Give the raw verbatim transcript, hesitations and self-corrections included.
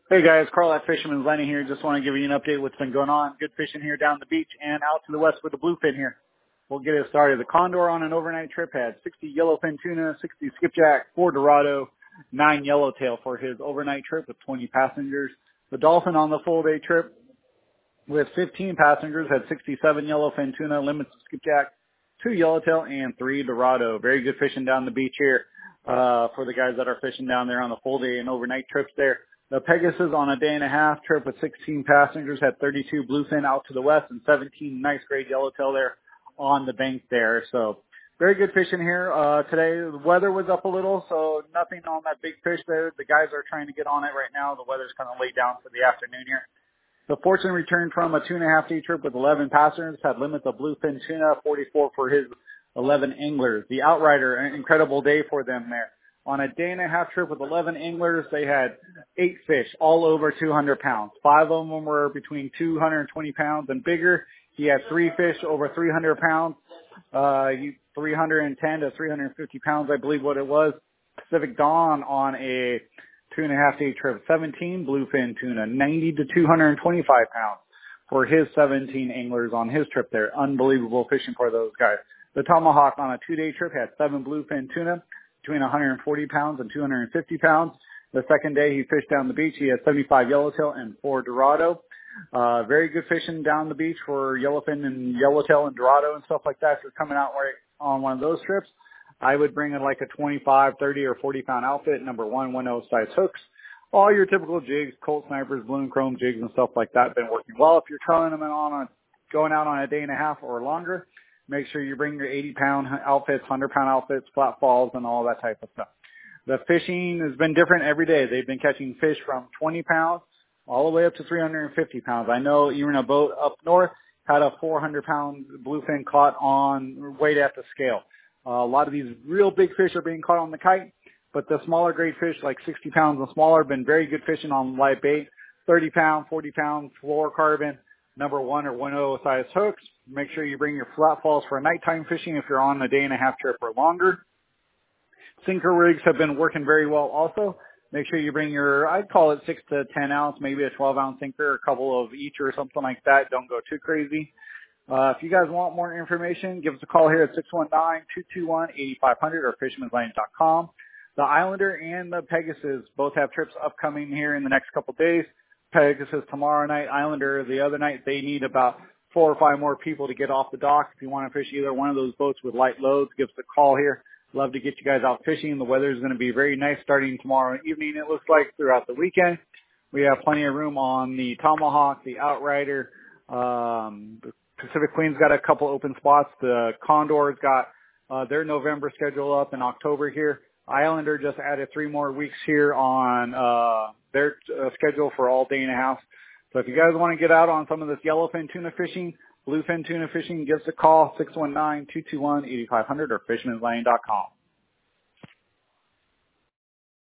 Hey guys, Carl at Fisherman's Landing here. Just want to give you an update what's been going on. Good fishing here down the beach and out to the west with the bluefin here. We'll get it started. The Condor on an overnight trip had sixty yellowfin tuna, sixty skipjack, four Dorado, nine yellowtail for his overnight trip with twenty passengers. The Dolphin on the full day trip with fifteen passengers had sixty-seven yellowfin tuna, limits of skipjack, two yellowtail, and three Dorado. Very good fishing down the beach here uh, for the guys that are fishing down there on the full day and overnight trips there. The Pegasus on a day and a half trip with sixteen passengers had thirty-two bluefin out to the west and seventeen nice grade yellowtail there on the bank there. So very good fishing here. Uh, today the weather was up a little, so nothing on that big fish there. The guys are trying to get on it right now. The weather's kind of laid down for the afternoon here. The Fortune returned from a two and a half day trip with eleven passengers, had limits of bluefin tuna, forty-four for his eleven anglers. The Outrider, an incredible day for them there. On a day and a half trip with eleven anglers, they had eight fish, all over two hundred pounds. Five of them were between two hundred twenty pounds and bigger. He had three fish over three hundred pounds, uh, three hundred ten to three hundred fifty pounds, I believe what it was. Pacific Dawn on a two and a half day trip, seventeen bluefin tuna, ninety to two hundred twenty-five pounds for his seventeen anglers on his trip there. Unbelievable fishing for those guys. The Tomahawk on a two day trip had seven bluefin tuna, between one hundred forty pounds and two hundred fifty pounds. The second day he fished down the beach, he had seventy-five yellowtail and four Dorado. Uh, very good fishing down the beach for yellowfin and yellowtail and Dorado and stuff like that. If you're coming out right on one of those trips, I would bring in like a twenty-five, thirty, or forty pound outfit, number one, one oh size hooks. All your typical jigs, Colt Snipers, blue and chrome jigs and stuff like that have been working well. If you're trying them on a, going out on a day and a half or longer, make sure you bring your eighty pound outfits, one hundred pound outfits, flat falls, and all that type of stuff. The fishing has been different every day. They've been catching fish from twenty pounds all the way up to three hundred fifty pounds. I know even a boat up north had a four hundred pound bluefin caught on weight at the scale. Uh, a lot of these real big fish are being caught on the kite, but the smaller grade fish, like sixty pounds and smaller, have been very good fishing on live bait, thirty pound, forty pound fluorocarbon, number one or one oh size hooks. Make sure you bring your flat falls for nighttime fishing if you're on a day and a half trip or longer. Sinker rigs have been working very well also. Make sure you bring your, I'd call it six to ten ounce, maybe a twelve ounce sinker, a couple of each or something like that. Don't go too crazy. Uh, if you guys want more information, give us a call here at six one nine, two two one, eight five hundred or fisherman's landing dot com. The Islander and the Pegasus both have trips upcoming here in the next couple of days. Pegasus tomorrow night, Islander the other night. They need about four or five more people to get off the dock. If you want to fish either one of those boats with light loads, give us a call here. Love to get you guys out fishing. The weather is going to be very nice starting tomorrow evening, it looks like, throughout the weekend. We have plenty of room on the Tomahawk, the Outrider. Um, the Pacific Queen's got a couple open spots. The Condor's got uh, their November schedule up in October here. Islander just added three more weeks here on uh, their uh, schedule for all day and a half. So if you guys want to get out on some of this yellowfin tuna fishing, bluefin tuna fishing, give us a call, six one nine, two two one, eight five hundred or fisherman's landing dot com.